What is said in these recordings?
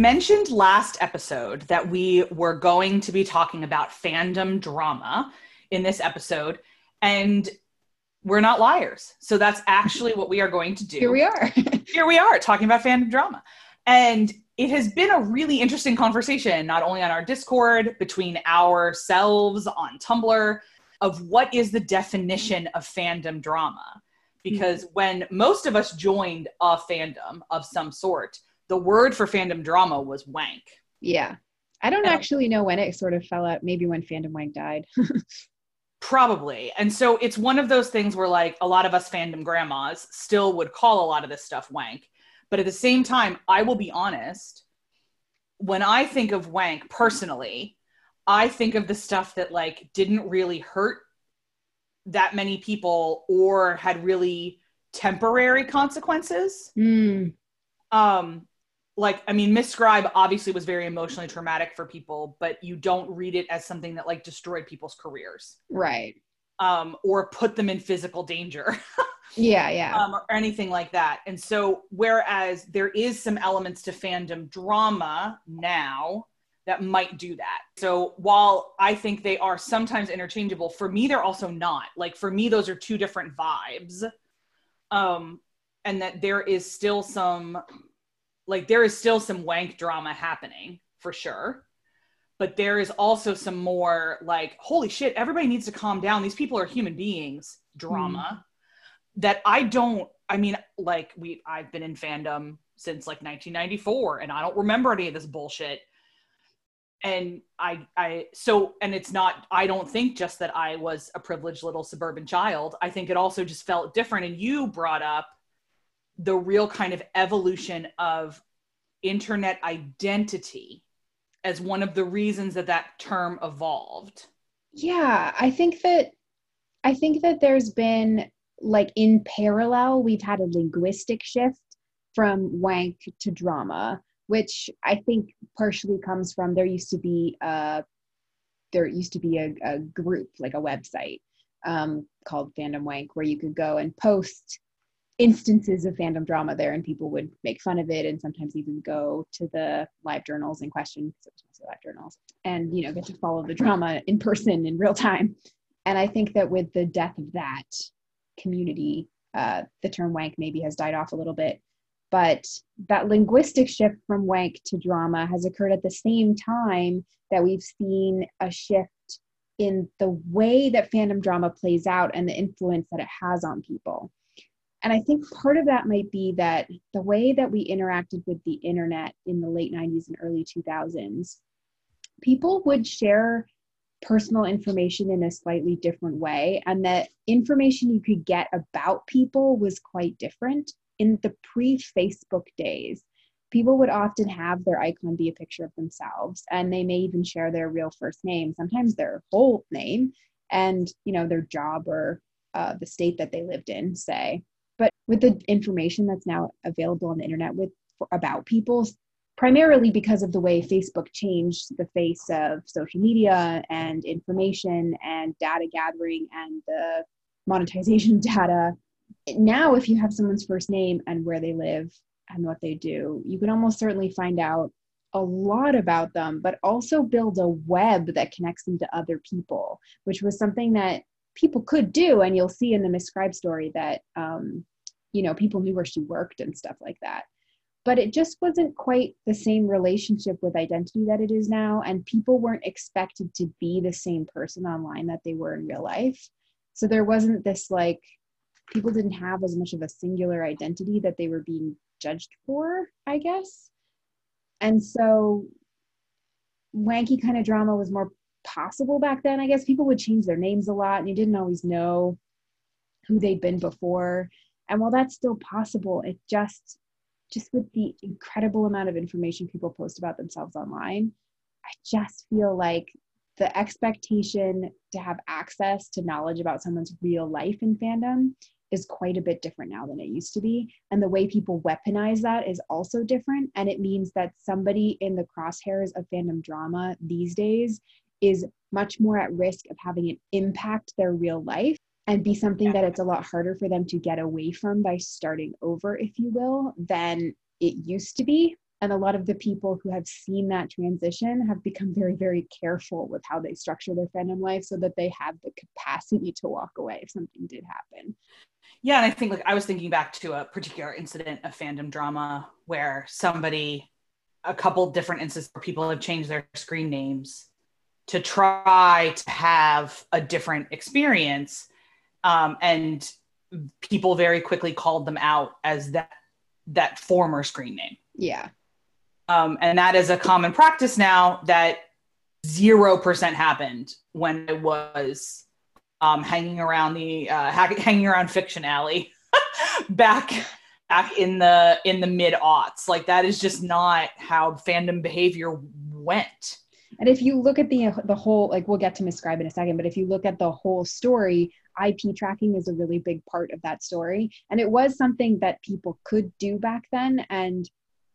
mentioned last episode that we were going to be talking about fandom drama in this episode, and we're not liars. So that's actually what we are going to do. Here we are. Here we are talking about fandom drama. And it has been a really interesting conversation, not only on our Discord, between ourselves on Tumblr, of what is the definition of fandom drama. Because when most of us joined a fandom of some sort, the word for fandom drama was wank. Yeah. I don't actually know when it sort of fell out. Maybe when fandom wank died. Probably. And so it's one of those things where like a lot of us fandom grandmas still would call a lot of this stuff wank. But at the same time, I will be honest, when I think of wank personally, I think of the stuff that like didn't really hurt that many people or had really temporary consequences. Like, I mean, Miss Scribe obviously was very emotionally traumatic for people, but you don't read it as something that like destroyed people's careers. Right. Or put them in physical danger. Yeah. Or anything like that. And so, whereas there is some elements to fandom drama now that might do that. So while I think they are sometimes interchangeable, for me, they're also not. Like, for me, those are two different vibes. And that there is still some wank drama happening, for sure. But there is also some more like, holy shit, everybody needs to calm down. These people are human beings drama that I've been in fandom since like 1994 and I don't remember any of this bullshit. And I don't think just that I was a privileged little suburban child. I think it also just felt different. And you brought up the real kind of evolution of internet identity as one of the reasons that term evolved. Yeah, I think that there's been, like, in parallel, we've had a linguistic shift from wank to drama, which I think partially comes from there used to be a group, like a website called Fandom Wank, where you could go and post instances of fandom drama there, and people would make fun of it and sometimes even go to the live journals in question, because it was mostly live journals, and get to follow the drama in person in real time. And I think that with the death of that community, the term wank maybe has died off a little bit, but that linguistic shift from wank to drama has occurred at the same time that we've seen a shift in the way that fandom drama plays out and the influence that it has on people. And I think part of that might be that the way that we interacted with the internet in the late 90s and early 2000s, people would share personal information in a slightly different way. And that information you could get about people was quite different. In the pre-Facebook days, people would often have their icon be a picture of themselves, and they may even share their real first name, sometimes their whole name, and their job or the state that they lived in, say. But with the information that's now available on the internet about people, primarily because of the way Facebook changed the face of social media and information and data gathering and the monetization data, now if you have someone's first name and where they live and what they do, you can almost certainly find out a lot about them, but also build a web that connects them to other people, which was something that people could do. And you'll see in the Miss Scribe story that, people knew where she worked and stuff like that. But it just wasn't quite the same relationship with identity that it is now. And people weren't expected to be the same person online that they were in real life. So there wasn't this, like, people didn't have as much of a singular identity that they were being judged for, I guess. And so wanky kind of drama was more possible back then. I guess people would change their names a lot and you didn't always know who they'd been before. And while that's still possible, it just with the incredible amount of information people post about themselves online, I just feel like the expectation to have access to knowledge about someone's real life in fandom is quite a bit different now than it used to be. And the way people weaponize that is also different. And it means that somebody in the crosshairs of fandom drama these days is much more at risk of having it impact their real life and be something that it's a lot harder for them to get away from by starting over, if you will, than it used to be. And a lot of the people who have seen that transition have become very, very careful with how they structure their fandom life so that they have the capacity to walk away if something did happen. Yeah, and I think like I was thinking back to a particular incident of fandom drama where a couple different instances where people have changed their screen names to try to have a different experience. And people very quickly called them out as that former screen name. Yeah. And that is a common practice now that 0% happened when I was hanging around Fiction Alley back in the mid-aughts. Like that is just not how fandom behavior went. And if you look at the whole, like we'll get to Misscribe in a second, but if you look at the whole story, IP tracking is a really big part of that story. And it was something that people could do back then. And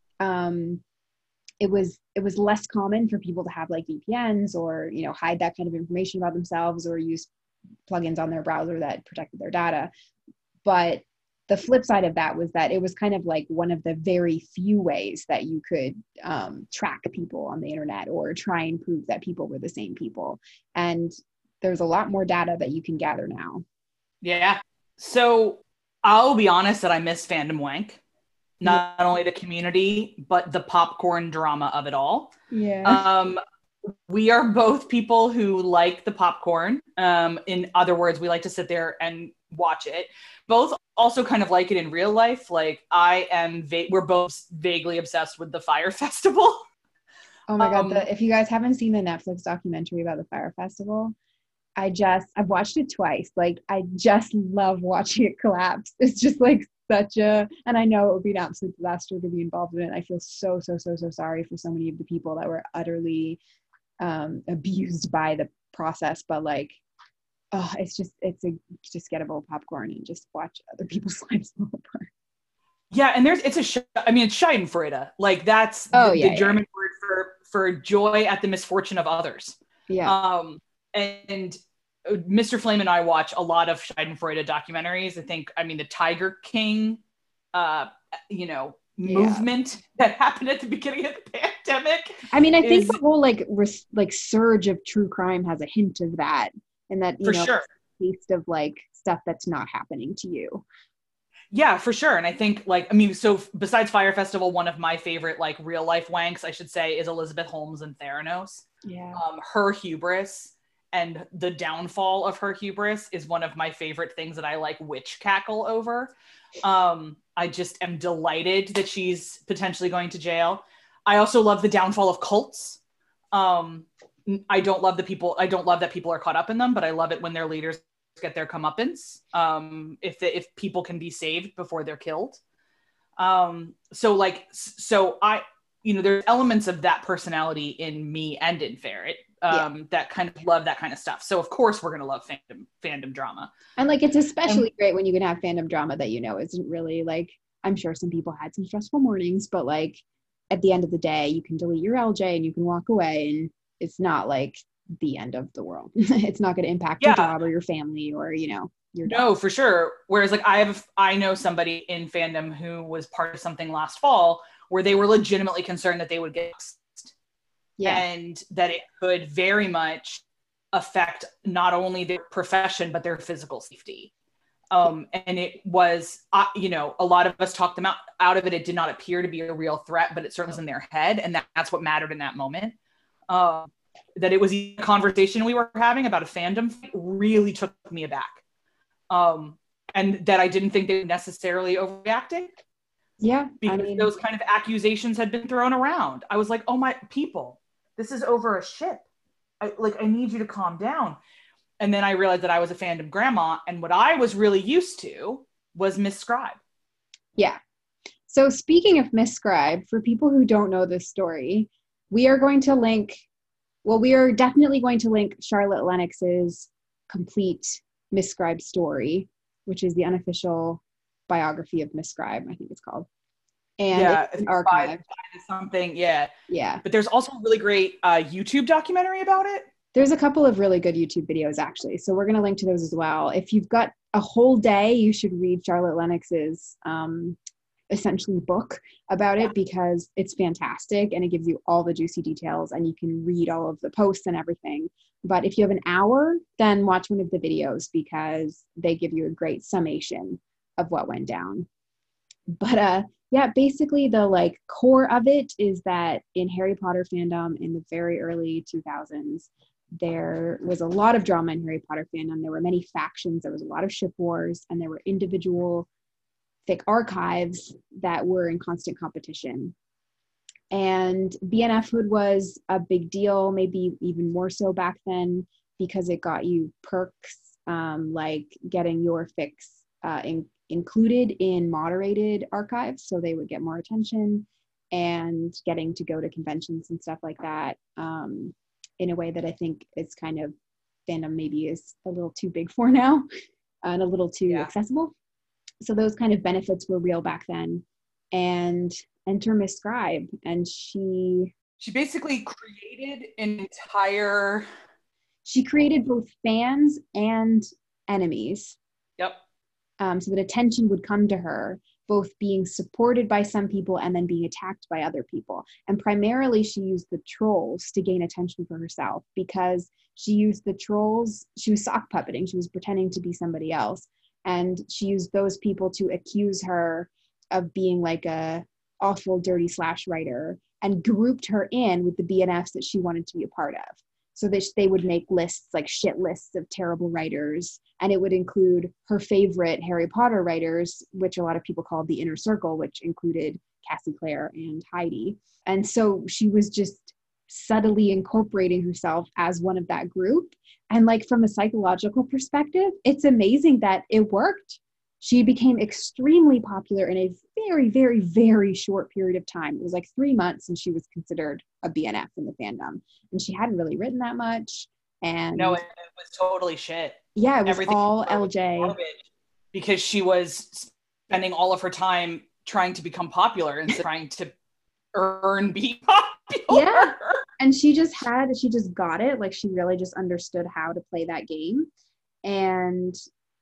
it was less common for people to have like VPNs or, you know, hide that kind of information about themselves or use plugins on their browser that protected their data. But the flip side of that was that it was kind of like one of the very few ways that you could track people on the internet or try and prove that people were the same people. And there's a lot more data that you can gather now. Yeah. So I'll be honest that I miss Fandom Wank. Not only the community, but the popcorn drama of it all. Yeah. We are both people who like the popcorn. In other words, we like to sit there and watch it. Both also kind of like it in real life. Like we're both vaguely obsessed with the Fyre Festival. Oh my God. If you guys haven't seen the Netflix documentary about the Fyre Festival, I've watched it twice. Like, I just love watching it collapse. It's just like and I know it would be an absolute disaster to be involved in it. I feel so sorry for so many of the people that were utterly abused by the process, but like, it's just get a bowl of popcorn and just watch other people's lives fall apart. Yeah, and it's Schadenfreude. Like that's the German word for joy at the misfortune of others. Yeah. And Mr. Flame and I watch a lot of Schadenfreude documentaries. I mean, the Tiger King, movement that happened at the beginning of the pandemic. I mean, I think the whole like surge of true crime has a hint of that, and that sure, taste of like stuff that's not happening to you. Yeah, for sure. And I think so besides Fyre Festival, one of my favorite like real life wanks, I should say, is Elizabeth Holmes and Theranos. Yeah. Her hubris and the downfall of her hubris is one of my favorite things that I like witch cackle over. I just am delighted that she's potentially going to jail. I also love the downfall of cults. I don't love that people are caught up in them, but I love it when their leaders get their comeuppance. If people can be saved before they're killed. There's elements of that personality in me and in Ferret. That kind of love that kind of stuff. So of course we're going to love fandom drama. And like, it's especially great when you can have fandom drama that, isn't really like, I'm sure some people had some stressful mornings, but like at the end of the day, you can delete your LJ and you can walk away and it's not like the end of the world. It's not going to impact your job or your family or, your dog. No, for sure. Whereas like I know somebody in fandom who was part of something last fall where they were legitimately concerned that they would get and that it could very much affect not only their profession, but their physical safety. And it was, a lot of us talked them out of it. It did not appear to be a real threat, but it certainly was in their head. And that's what mattered in that moment. That it was a conversation we were having about a fandom really took me aback. And that I didn't think they were necessarily overreacting. Yeah. Because those kind of accusations had been thrown around. I was like, oh my people, this is over a ship. I need you to calm down. And then I realized that I was a fandom grandma, and what I was really used to was Misscribe. Yeah. So speaking of Misscribe, for people who don't know this story, we are definitely going to link Charlotte Lennox's complete Misscribe story, which is the unofficial biography of Misscribe, I think it's called. And it's archived. Something, yeah. Yeah. But there's also a really great YouTube documentary about it. There's a couple of really good YouTube videos, actually. So we're going to link to those as well. If you've got a whole day, you should read Charlotte Lennox's, I essentially book about it because it's fantastic and it gives you all the juicy details and you can read all of the posts and everything. But if you have an hour, then watch one of the videos because they give you a great summation of what went down. But yeah, basically the like core of it is that in Harry Potter fandom in the very early 2000s, there was a lot of drama in Harry Potter fandom. There were many factions, there was a lot of ship wars, and there were individual thick archives that were in constant competition. And BNFhood was a big deal, maybe even more so back then, because it got you perks like getting your fix included in moderated archives, so they would get more attention, and getting to go to conventions and stuff like that in a way that I think it's kind of fandom maybe is a little too big for now and a little too accessible. So those kind of benefits were real back then. And enter Miss Scribe, and she basically created an entire. She created both fans and enemies. Yep. So that attention would come to her, both being supported by some people and then being attacked by other people. And primarily she used the trolls to gain attention for herself, because she used the trolls, she was sock puppeting, she was pretending to be somebody else. And she used those people to accuse her of being like a awful, dirty slash writer, and grouped her in with the BNFs that she wanted to be a part of. So that they would make lists, like shit lists of terrible writers. And it would include her favorite Harry Potter writers, which a lot of people called the Inner Circle, which included Cassie Clare and Heidi. And so she was just subtly incorporating herself as one of that group. And like from a psychological perspective, it's amazing that it worked. She became extremely popular in a very, very, very short period of time. It was like 3 months and she was considered a BNF in the fandom. And she hadn't really written that much. And no, it was totally shit. Yeah, it was everything all LJ. Because she was spending all of her time trying to become popular instead of trying to earn being popular. Yeah. And she just got it. Like she really just understood how to play that game. And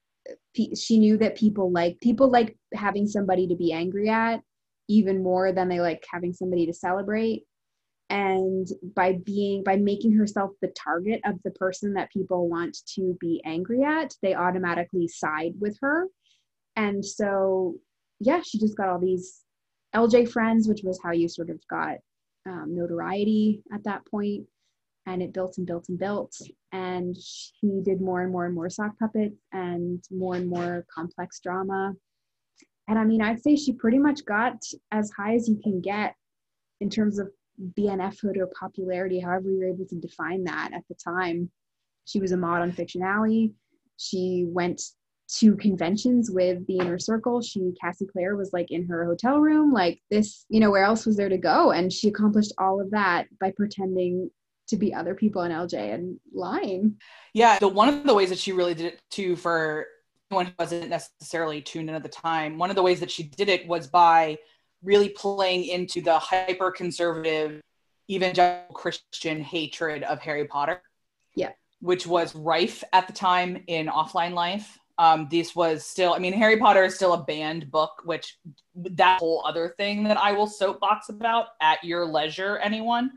she knew that people like having somebody to be angry at even more than they like having somebody to celebrate. And by making herself the target of the person that people want to be angry at, they automatically side with her. And so yeah, she just got all these LJ friends, which was how you sort of got notoriety at that point. And it built and built and built. And she did more and more and more sock puppets and more complex drama. And I mean, I'd say she pretty much got as high as you can get in terms of BNFhood or popularity, however you're able to define that at the time. She was a mod on Fiction Alley. She went to conventions with the Inner Circle. Cassie Clare was like in her hotel room, like this, where else was there to go? And she accomplished all of that by pretending to be other people in LJ and lying. Yeah, one of the ways that she really did it too, for anyone who wasn't necessarily tuned in at the time, one of the ways that she did it was by really playing into the hyper-conservative evangelical Christian hatred of Harry Potter. Yeah. Which was rife at the time in offline life. This was still, Harry Potter is still a banned book, which that whole other thing that I will soapbox about at your leisure, anyone.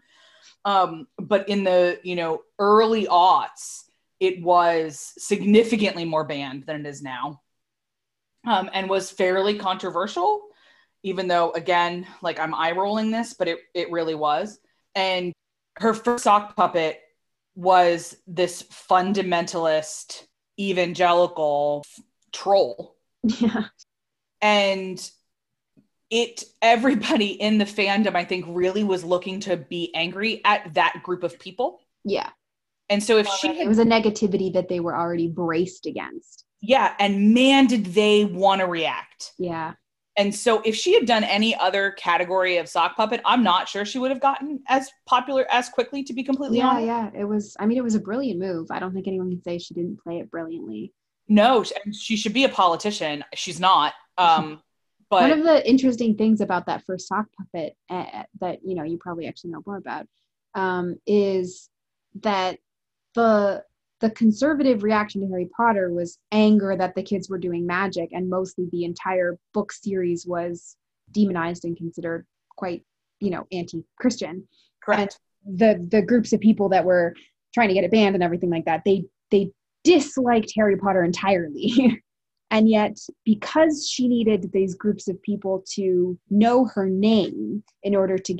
But in the, early aughts, it was significantly more banned than it is now, and was fairly controversial, even though, again, like I'm eye rolling this, but it really was. And her first sock puppet was this fundamentalist evangelical troll. Yeah. And everybody in the fandom, I think, really was looking to be angry at that group of people. Yeah. And so it was a negativity that they were already braced against. Yeah. And man, did they want to react. Yeah. And so if she had done any other category of sock puppet, I'm not sure she would have gotten as popular as quickly, to be completely honest. Yeah. It was a brilliant move. I don't think anyone can say she didn't play it brilliantly. No, she should be a politician. She's not. But one of the interesting things about that first sock puppet that, you probably actually know more about, is that the conservative reaction to Harry Potter was anger that the kids were doing magic, and mostly the entire book series was demonized and considered quite, anti-Christian. Correct. And the groups of people that were trying to get it banned and everything like that, they disliked Harry Potter entirely. And yet, because she needed these groups of people to know her name in order to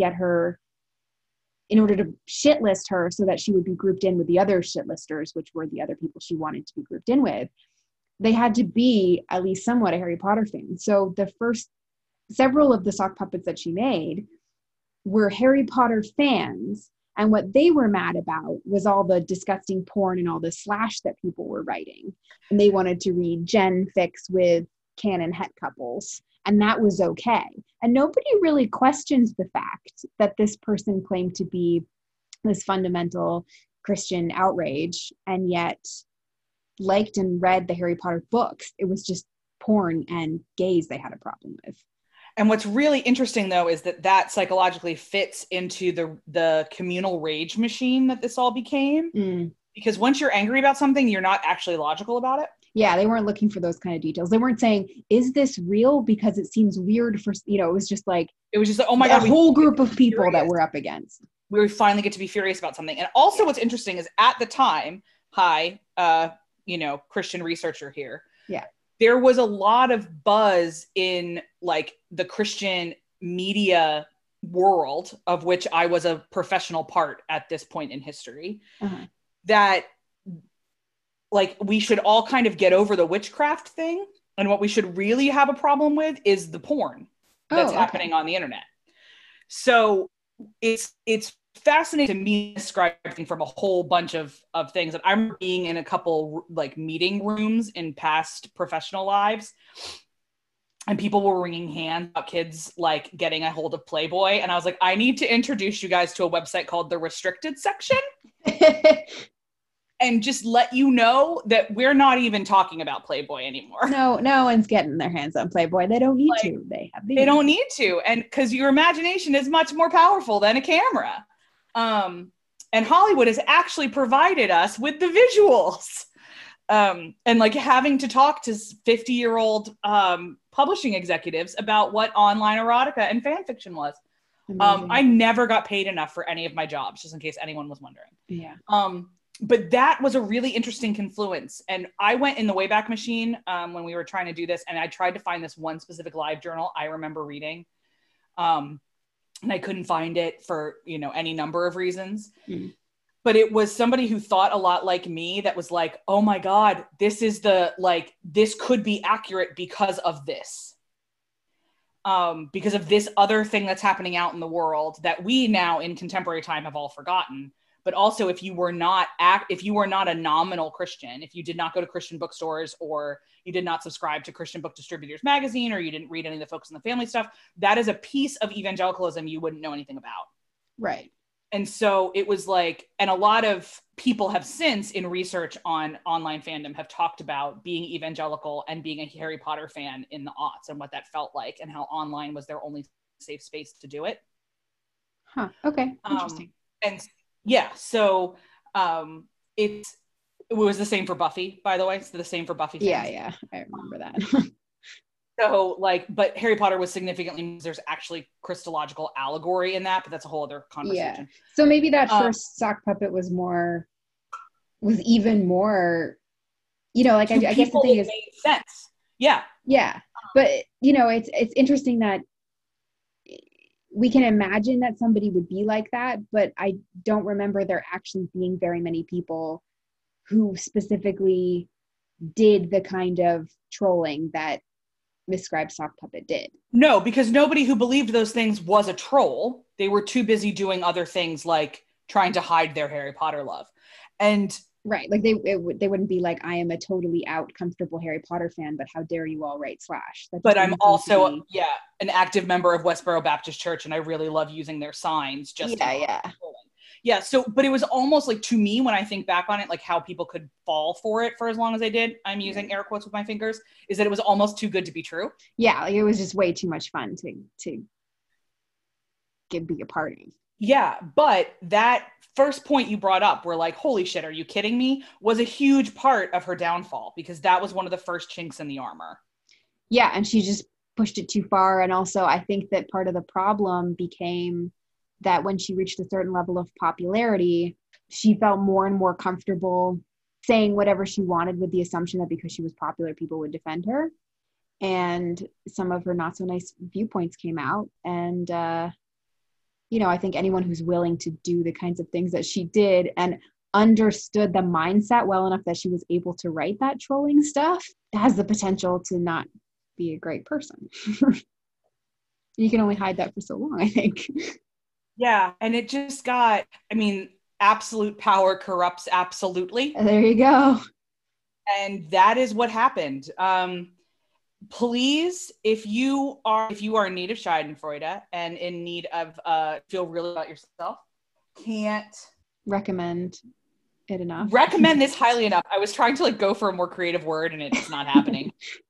shitlist her so that she would be grouped in with the other shitlisters, which were the other people she wanted to be grouped in with, they had to be at least somewhat a Harry Potter fan. So the first several of the sock puppets that she made were Harry Potter fans. And what they were mad about was all the disgusting porn and all the slash that people were writing. And they wanted to read Gen fics with canon het couples. And that was okay. And nobody really questions the fact that this person claimed to be this fundamental Christian outrage and yet liked and read the Harry Potter books. It was just porn and gays they had a problem with. And what's really interesting, though, is that psychologically fits into the communal rage machine that this all became. Because once you're angry about something, you're not actually logical about it. Yeah, they weren't looking for those kind of details. They weren't saying, is this real? Because it seems weird for, it was just like, oh my God. A whole group of people that we're up against. We finally get to be furious about something. And also what's interesting is at the time, Christian researcher here. Yeah. There was a lot of buzz in like the Christian media world, of which I was a professional part at this point in history, that like we should all kind of get over the witchcraft thing. And what we should really have a problem with is the porn that's happening on the internet. So it's fascinating to me describing from a whole bunch of things. And I'm being in a couple like meeting rooms in past professional lives, and people were wringing hands about kids like getting a hold of Playboy. And I was like, I need to introduce you guys to a website called the Restricted Section. And just let you know that we're not even talking about Playboy anymore. No one's getting their hands on Playboy. They don't need to. They don't need to. And because your imagination is much more powerful than a camera. And Hollywood has actually provided us with the visuals. And like having to talk to 50-year-old publishing executives about what online erotica and fan fiction was. I never got paid enough for any of my jobs, just in case anyone was wondering. Yeah. But that was a really interesting confluence. And I went in the Wayback Machine when we were trying to do this, and I tried to find this one specific live journal I remember reading. And I couldn't find it for, any number of reasons. But it was somebody who thought a lot like me that was like, oh my God, this could be accurate because of this. Because of this other thing that's happening out in the world that we now in contemporary time have all forgotten. But also if you were not a nominal Christian, if you did not go to Christian bookstores, or you did not subscribe to Christian Book Distributors Magazine, or you didn't read any of the Focus on the Family stuff, that is a piece of evangelicalism you wouldn't know anything about. Right. And so it was like, and a lot of people have since in research on online fandom have talked about being evangelical and being a Harry Potter fan in the aughts and what that felt like and how online was their only safe space to do it. Huh. Okay. Interesting. And yeah, so it was the same for Buffy, by the way. It's the same for Buffy fans. Yeah, I remember that. So but Harry Potter was significantly, there's actually Christological allegory in that, but that's a whole other conversation. Yeah. So maybe that first sock puppet was even more, I guess the thing is, made sense. Yeah. Yeah. But, it's interesting that we can imagine that somebody would be like that, but I don't remember there actually being very many people who specifically did the kind of trolling that Miss Scribe's sock puppet did. No, because nobody who believed those things was a troll. They were too busy doing other things like trying to hide their Harry Potter love. And right, like they wouldn't be like, I am a totally out, comfortable Harry Potter fan, but how dare you all write slash. But I'm also an active member of Westboro Baptist Church, and I really love using their signs. Just yeah. So, but it was almost like, to me, when I think back on it, like how people could fall for it for as long as they did, I'm using air quotes with my fingers, is that it was almost too good to be true. Yeah, like it was just way too much fun to be a part of. Yeah, but that first point you brought up, where like, holy shit, are you kidding me, was a huge part of her downfall, because that was one of the first chinks in the armor. Yeah, and she just pushed it too far. And also, I think that part of the problem became that when she reached a certain level of popularity, she felt more and more comfortable saying whatever she wanted with the assumption that because she was popular, people would defend her. And some of her not so nice viewpoints came out. And, I think anyone who's willing to do the kinds of things that she did and understood the mindset well enough that she was able to write that trolling stuff has the potential to not be a great person. You can only hide that for so long, I think. Yeah. And it just got, absolute power corrupts absolutely. There you go. And that is what happened. Please, if you are in need of Schadenfreude and in need of feel really about yourself, can't recommend it enough. Recommend this highly enough. I was trying to go for a more creative word and it's not happening.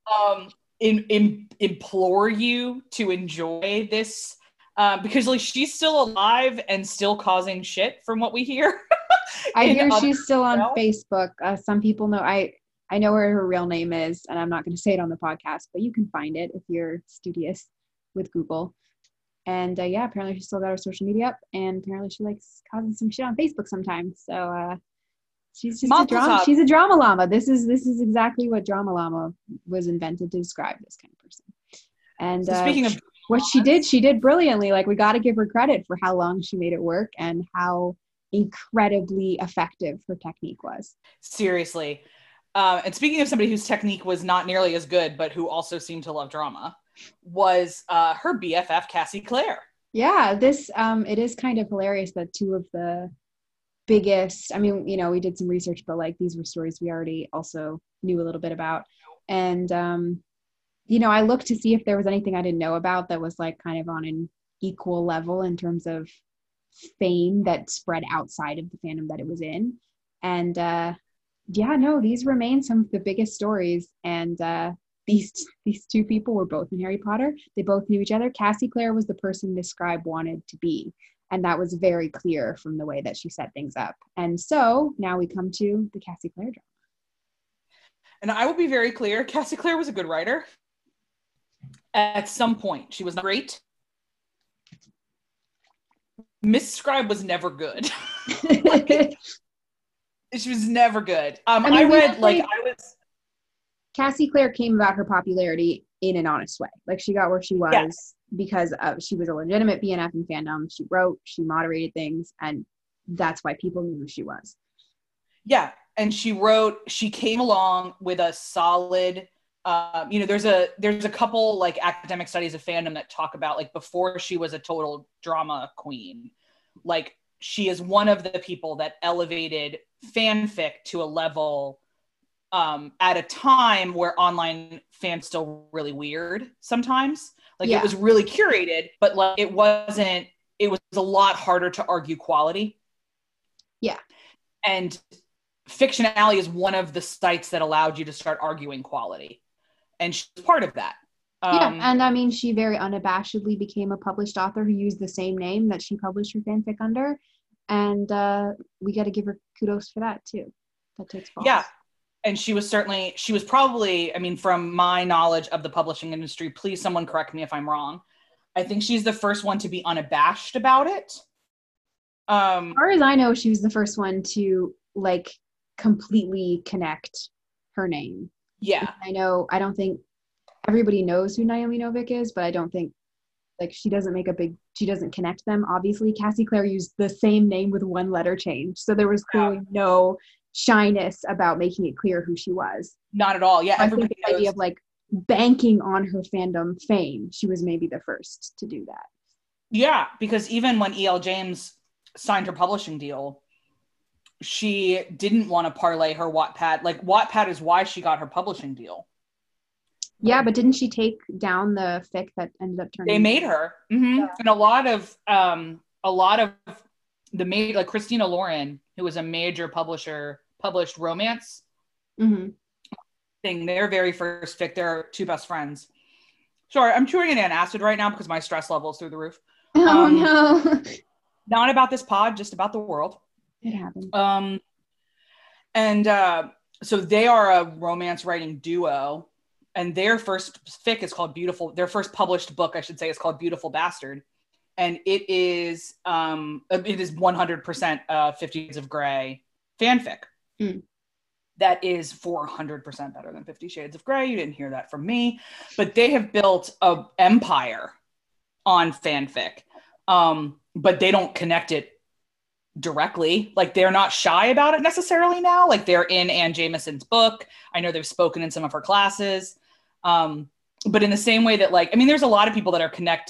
Implore you to enjoy this because she's still alive and still causing shit from what we hear. I hear she's still on Facebook. Some people know. I know where her real name is, and I'm not going to say it on the podcast, but you can find it if you're studious with Google. And apparently she's still got her social media up, and apparently she likes causing some shit on Facebook sometimes. So she's just a drama. She's a drama llama. This is exactly what drama llama was invented to describe this kind of person. And so speaking of what she did brilliantly. We got to give her credit for how long she made it work and how incredibly effective her technique was. Seriously. And speaking of somebody whose technique was not nearly as good, but who also seemed to love drama, was her BFF, Cassie Clare. Yeah, this, it is kind of hilarious that two of the biggest, we did some research, but these were stories we already also knew a little bit about. And, I looked to see if there was anything I didn't know about that was kind of on an equal level in terms of fame that spread outside of the fandom that it was in. And, these remain some of the biggest stories. And these two people were both in Harry Potter. They both knew each other. Cassie Clare was the person Miss Scribe wanted to be. And that was very clear from the way that she set things up. And so now we come to the Cassie Clare drama. And I will be very clear. Cassie Clare was a good writer. At some point, she was not great. Miss Scribe was never good. She was never good. Cassie Clare came about her popularity in an honest way. She got where she was because she was a legitimate BNF in fandom. She wrote, she moderated things, and that's why people knew who she was. Yeah, and she came along with a solid, there's a couple academic studies of fandom that talk about before she was a total drama queen, she is one of the people that elevated fanfic to a level at a time where online fan's still really weird sometimes. It was really curated, but it was a lot harder to argue quality. Yeah. And Fiction Alley is one of the sites that allowed you to start arguing quality. And she's part of that. And she very unabashedly became a published author who used the same name that she published her fanfic under. And we got to give her kudos for that too. That takes balls. Yeah. And she was probably, from my knowledge of the publishing industry, please someone correct me if I'm wrong. I think she's the first one to be unabashed about it. As far as I know, she was the first one to completely connect her name. Yeah. I don't think everybody knows who Naomi Novik is, but I don't think she doesn't connect them. Obviously, Cassie Clare used the same name with one letter change. So there was clearly no shyness about making it clear who she was. Not at all. Yeah. Everybody knows. The idea of banking on her fandom fame, she was maybe the first to do that. Yeah, because even when E.L. James signed her publishing deal, she didn't want to parlay her Wattpad. Wattpad is why she got her publishing deal. Yeah, but didn't she take down the fic that ended up turning? They made her. Mm-hmm. Yeah. And a lot of the Christina Lauren, who was a major publisher, published romance thing. Their very first fic, their two best friends. Sorry, I'm chewing an antacid right now because my stress level is through the roof. Oh no. Not about this pod, just about the world. It happened. So they are a romance writing duo. and their first fic is called Beautiful. Their first published book, I should say, is called Beautiful Bastard, and it is 100% 50 Shades of Grey fanfic. That is 400% better than 50 Shades of Grey. You didn't hear that from me, but they have built an empire on fanfic, but they don't connect it directly. Like, they're not shy about it necessarily now. Like, they're in Anne Jameson's book. I know they've spoken in some of her classes. But in the same way that, like, I mean, there's a lot of people that connect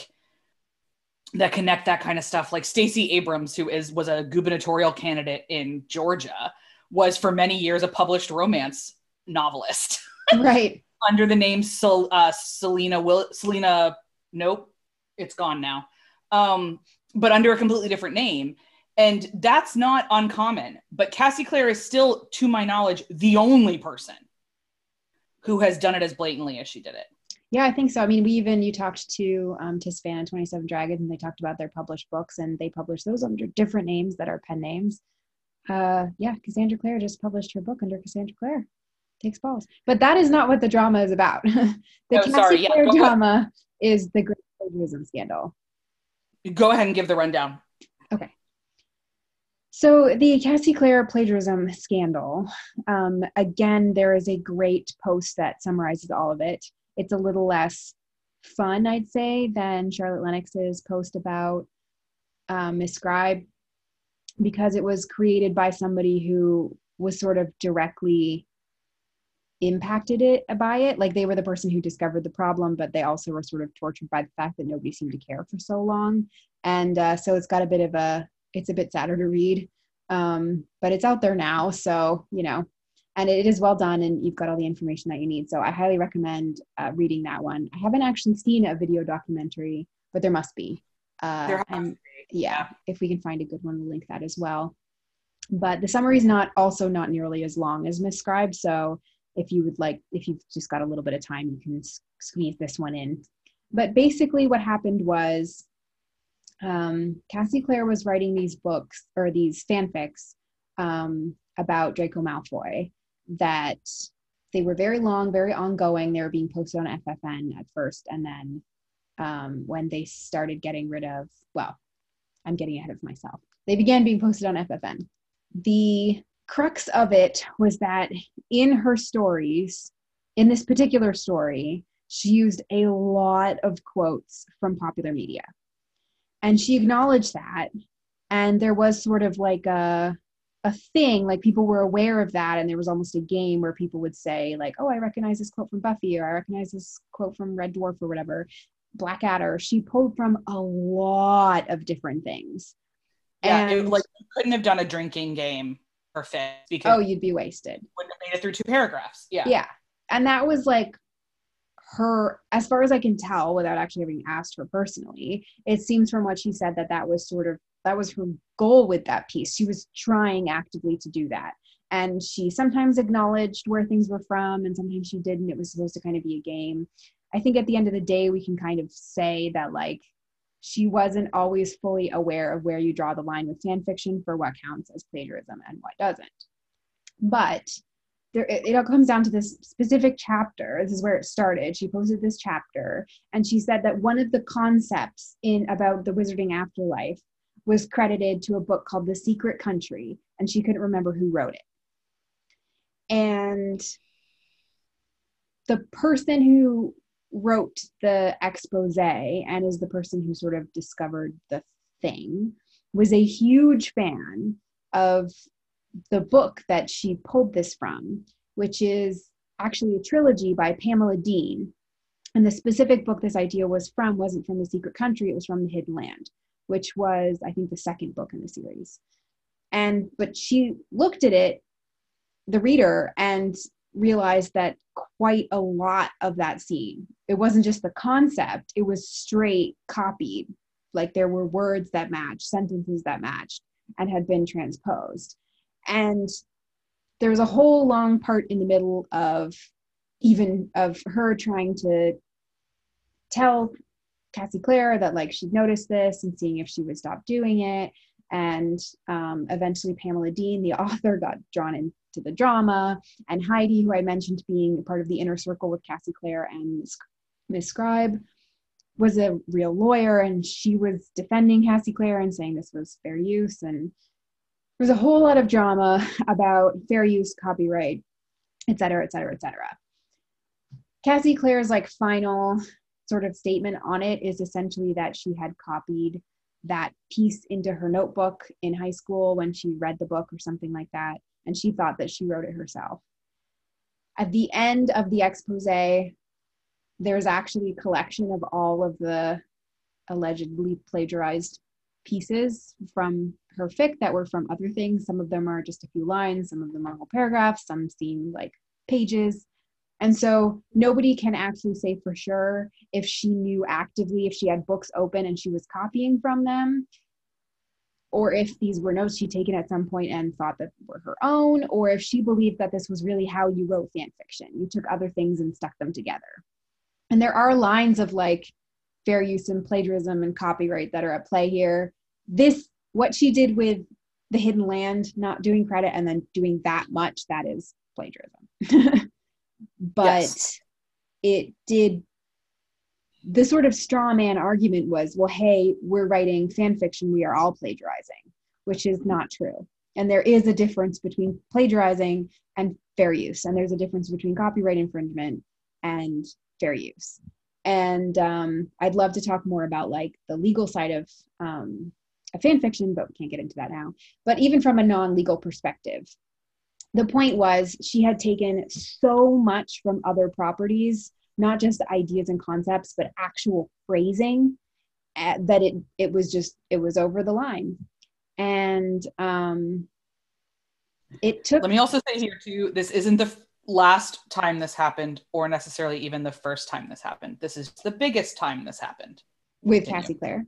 that kind of stuff. Like Stacey Abrams, who was a gubernatorial candidate in Georgia, was for many years a published romance novelist. Right. Under the name Selena, nope, it's gone now. But under a completely different name. And that's not uncommon. But Cassie Clare is still, to my knowledge, the only person who has done it as blatantly as she did it. Yeah, I think so. I mean, you talked to Tis Fan and 27 Dragons, and they talked about their published books, and they published those under different names that are pen names. Cassandra Clare just published her book under Cassandra Clare. Takes balls. But that is not what the drama is about. Cassie Clare drama is the great plagiarism scandal. Go ahead and give the rundown. Okay. So the Cassie Clare plagiarism scandal, again, there is a great post that summarizes all of it. It's a little less fun, I'd say, than Charlotte Lennox's post about Miss Scribe, because it was created by somebody who was sort of directly impacted by it. Like, they were the person who discovered the problem, but they also were sort of tortured by the fact that nobody seemed to care for so long. And so it's got it's a bit sadder to read, but it's out there now. So, and it is well done, and you've got all the information that you need. So I highly recommend reading that one. I haven't actually seen a video documentary, but there must be. If we can find a good one, we'll link that as well. But the summary is not nearly as long as Miss Scribe. So if you've just got a little bit of time, you can squeeze this one in. But basically what happened was Cassie Clare was writing these books, or these fanfics, about Draco Malfoy, that they were very long, very ongoing. They were being posted on FFN at first, and then when they started getting rid of, I'm getting ahead of myself. They began being posted on FFN. The crux of it was that in her stories, in this particular story, she used a lot of quotes from popular media. And she acknowledged that. And there was sort of like a thing, like people were aware of that. And there was almost a game where people would say like, oh, I recognize this quote from Buffy, or I recognize this quote from Red Dwarf, or whatever, Blackadder. She pulled from a lot of different things. Yeah, you couldn't have done a drinking game or fit, because you'd be wasted. Wouldn't have made it through 2 paragraphs. Yeah. And that was like her, as far as I can tell, without actually having asked her personally, it seems from what she said that was her goal with that piece. She was trying actively to do that. And she sometimes acknowledged where things were from, and sometimes she didn't. It was supposed to kind of be a game. I think at the end of the day, we can kind of say that like she wasn't always fully aware of where you draw the line with fan fiction for what counts as plagiarism and what doesn't. But it all comes down to this specific chapter. This is where it started. She posted this chapter, and she said that one of the concepts about the Wizarding Afterlife was credited to a book called The Secret Country, and she couldn't remember who wrote it. And the person who wrote the expose, and is the person who sort of discovered the thing, was a huge fan of the book that she pulled this from, which is actually a trilogy by Pamela Dean. And the specific book this idea was from wasn't from The Secret Country, it was from The Hidden Land, which was, I think, the second book in the series. But she looked at it, the reader, and realized that quite a lot of that scene, it wasn't just the concept, it was straight copied. Like there were words that matched, sentences that matched, and had been transposed. And there was a whole long part in the middle of her trying to tell Cassie Clare that like she'd noticed this and seeing if she would stop doing it. And eventually Pamela Dean, the author, got drawn into the drama. And Heidi, who I mentioned being part of the inner circle with Cassie Clare and Miss Scribe, was a real lawyer, and she was defending Cassie Clare and saying this was fair use. And there's a whole lot of drama about fair use, copyright, et cetera, et cetera, et cetera. Cassie Clare's like final sort of statement on it is essentially that she had copied that piece into her notebook in high school when she read the book or something like that, and she thought that she wrote it herself. At the end of the expose, there's actually a collection of all of the allegedly plagiarized pieces from her fic that were from other things. Some of them are just a few lines, some of them are whole paragraphs, some seem like pages. And so nobody can actually say for sure if she knew actively, if she had books open and she was copying from them, or if these were notes she'd taken at some point and thought that were her own, or if she believed that this was really how you wrote fan fiction. You took other things and stuck them together. And there are lines of like fair use and plagiarism and copyright that are at play here. This, what she did with The Hidden Land, not doing credit and then doing that much, that is plagiarism. But yes, it did, the sort of straw man argument was, well, hey, we're writing fan fiction, we are all plagiarizing, which is not true. And there is a difference between plagiarizing and fair use. And there's a difference between copyright infringement and fair use. And I'd love to talk more about like the legal side of fan fiction, but we can't get into that now. But even from a non-legal perspective, the point was she had taken so much from other properties, not just ideas and concepts, but actual phrasing, that it was over the line. And it took. Let me also say here too, this isn't the last time this happened, or necessarily even the first time this happened. This is the biggest time this happened. With Cassie Clare.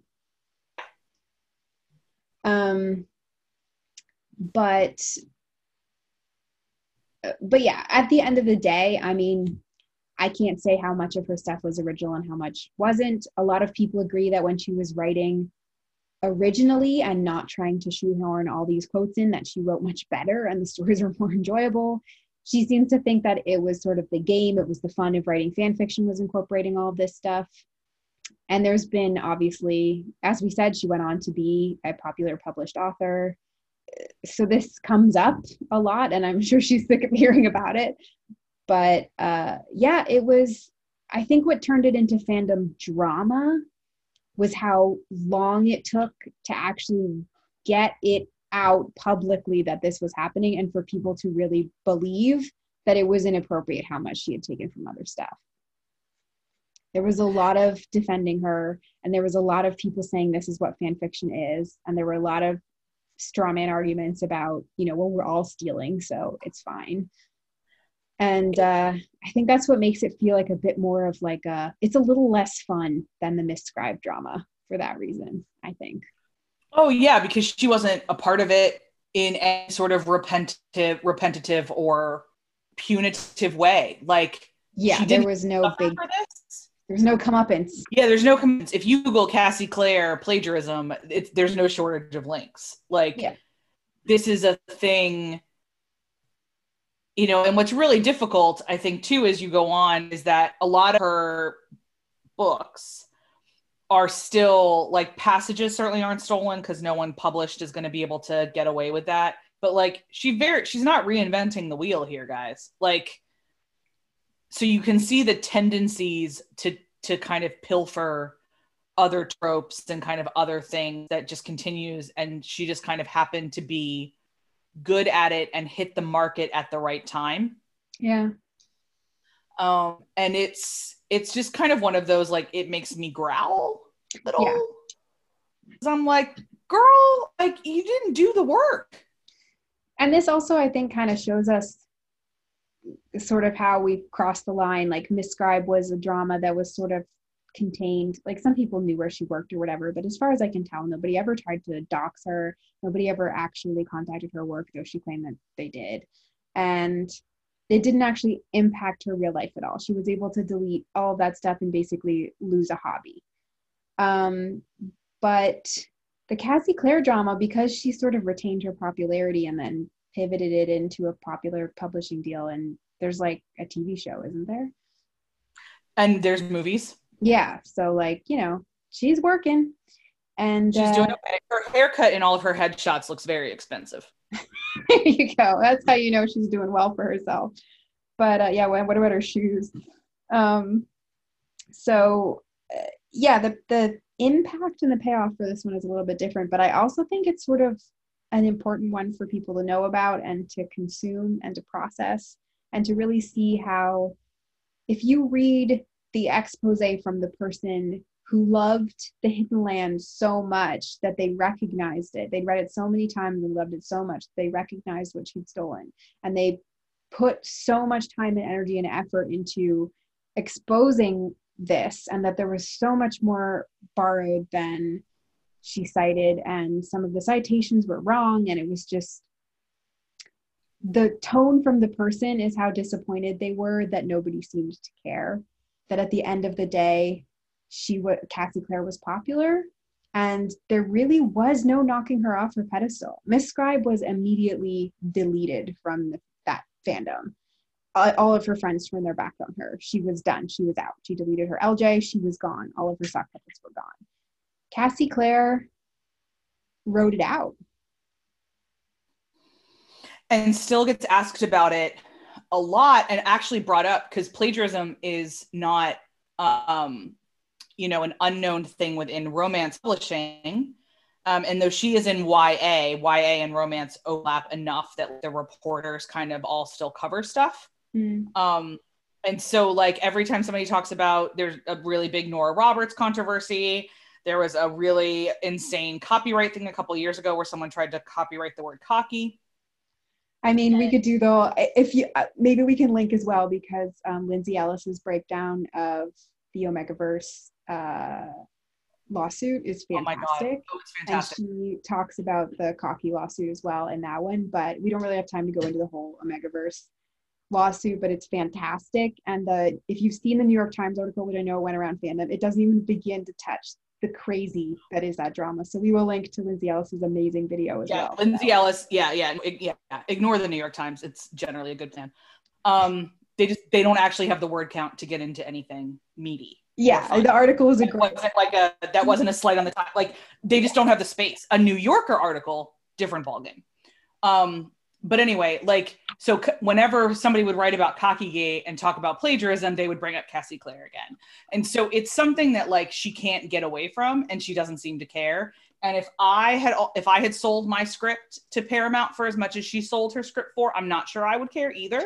But yeah, at the end of the day, I mean, I can't say how much of her stuff was original and how much wasn't. A lot of people agree that when she was writing originally and not trying to shoehorn all these quotes in, that she wrote much better and the stories were more enjoyable. She seems to think that it was sort of the game, it was the fun of writing fan fiction was incorporating all of this stuff. And there's been, obviously, as we said, she went on to be a popular published author. So this comes up a lot, and I'm sure she's sick of hearing about it. But yeah, it was, I think what turned it into fandom drama was how long it took to actually get it out publicly that this was happening, and for people to really believe that it was inappropriate how much she had taken from other stuff. There was a lot of defending her, and there was a lot of people saying this is what fan fiction is, and there were a lot of straw man arguments about, well, we're all stealing, so it's fine. And I think that's what makes it feel like a bit more of like it's a little less fun than the Miss Scribe drama for that reason, I think. Oh yeah, because she wasn't a part of it in any sort of repetitive or punitive way. Like, yeah, there was no big, there's no comeuppance. Yeah, there's no comeuppance. If you Google Cassie Clare plagiarism, there's no shortage of links. Like, yeah. This is a thing, and what's really difficult, I think, too, as you go on, is that a lot of her books are still, like, passages certainly aren't stolen because no one published is going to be able to get away with that. But, like, she's not reinventing the wheel here, guys. Like, so you can see the tendencies to kind of pilfer other tropes and kind of other things that just continues. And she just kind of happened to be good at it and hit the market at the right time. Yeah. And it's just kind of one of those, like, it makes me growl a little. Yeah. 'Cause I'm like, girl, like, you didn't do the work. And this also, I think, kind of shows us sort of how we've crossed the line. Like, Miss Scribe was a drama that was sort of contained, like, some people knew where she worked or whatever, but as far as I can tell, nobody ever tried to dox her. Nobody ever actually contacted her work, though she claimed that they did. And it didn't actually impact her real life at all. She was able to delete all of that stuff and basically lose a hobby. But the Cassie Clare drama, because she sort of retained her popularity and then pivoted it into a popular publishing deal. And there's like a TV show, isn't there? And there's movies. Yeah. So like, she's working. And she's doing okay. Her haircut in all of her headshots looks very expensive. There you go. That's how you know she's doing well for herself. But yeah, what about her shoes? The impact and the payoff for this one is a little bit different, but I also think it's sort of an important one for people to know about and to consume and to process and to really see how, if you read the expose from the person who loved The Hidden Land so much that they recognized it. They'd read it so many times and loved it so much that they recognized what she'd stolen. And they put so much time and energy and effort into exposing this, and that there was so much more borrowed than she cited. And some of the citations were wrong. And it was just, the tone from the person is how disappointed they were that nobody seemed to care. That at the end of the day, Cassie Clare was popular, and there really was no knocking her off her pedestal. Miss Scribe was immediately deleted from that fandom. All of her friends turned their back on her. She was done. She was out. She deleted her LJ. She was gone. All of her sock puppets were gone. Cassie Clare wrote it out. And still gets asked about it a lot, and actually brought up, because plagiarism is not an unknown thing within romance publishing. And though she is in YA and romance overlap enough that the reporters kind of all still cover stuff. And so like every time somebody talks about, there's a really big Nora Roberts controversy. There was a really insane copyright thing a couple of years ago where someone tried to copyright the word cocky. I mean, we could do maybe we can link as well, because Lindsay Ellis's breakdown of the Omegaverse lawsuit is fantastic. Oh my God. Oh, it's fantastic. And she talks about the cocky lawsuit as well in that one, but we don't really have time to go into the whole Omegaverse lawsuit, but it's fantastic. And if you've seen the New York Times article, which I know went around fandom, it doesn't even begin to touch the crazy that is that drama. So we will link to Lindsay Ellis's amazing video as well. Lindsay Ellis, ignore the New York Times. It's generally a good plan. They don't actually have the word count to get into anything meaty. Yeah, the article is that wasn't a slight on the top. Like, they just don't have the space. A New Yorker article, different ballgame. But anyway, like, so whenever somebody would write about Cockygate and talk about plagiarism, they would bring up Cassie Clare again. And so it's something that like she can't get away from, and she doesn't seem to care. And if I had sold my script to Paramount for as much as she sold her script for, I'm not sure I would care either.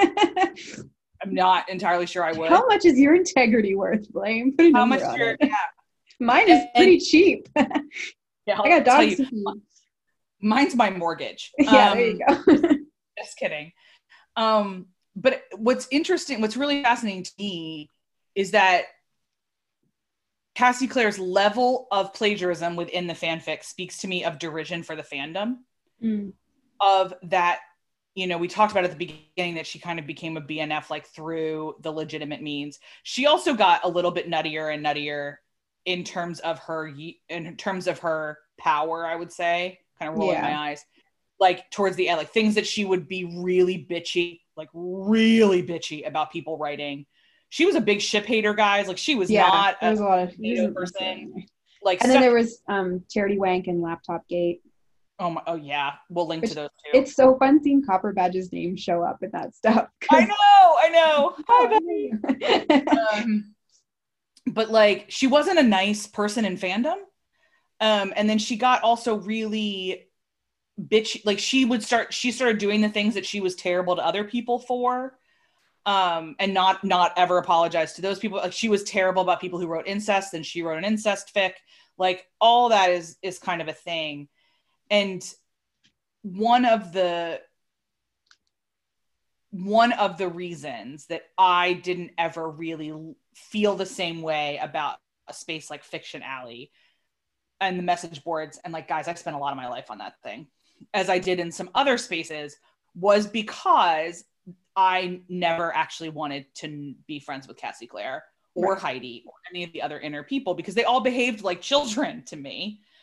I'm not entirely sure I would. How much is your integrity worth, Blame? How much is your, yeah. Mine is pretty cheap. Yeah, I got dogs. Mine's my mortgage. Yeah, there you go. Just kidding. But what's really fascinating to me is that Cassie Clare's level of plagiarism within the fanfic speaks to me of derision for the fandom. Of that, we talked about at the beginning that she kind of became a BNF like through the legitimate means. She also got a little bit nuttier and nuttier in terms of her power, I would say. Kind of rolling my eyes, like towards the end, like things that she would be really bitchy about people writing. She was a big ship hater, guys. Like she was not a lot of NATO person. Like, and then there was Charity Wank and Laptop Gate. Oh yeah, we'll link to those too. It's so fun seeing Copper Badge's name show up in that stuff. I know. Hi, baby. But like, she wasn't a nice person in fandom. And then she got also really bitchy. Like she started doing the things that she was terrible to other people for, and not ever apologize to those people. Like she was terrible about people who wrote incest, and she wrote an incest fic. Like all that is kind of a thing. And one of the reasons that I didn't ever really feel the same way about a space like Fiction Alley and the message boards, and like, guys, I spent a lot of my life on that thing, as I did in some other spaces, was because I never actually wanted to be friends with Cassie Clare or Heidi or any of the other inner people, because they all behaved like children to me.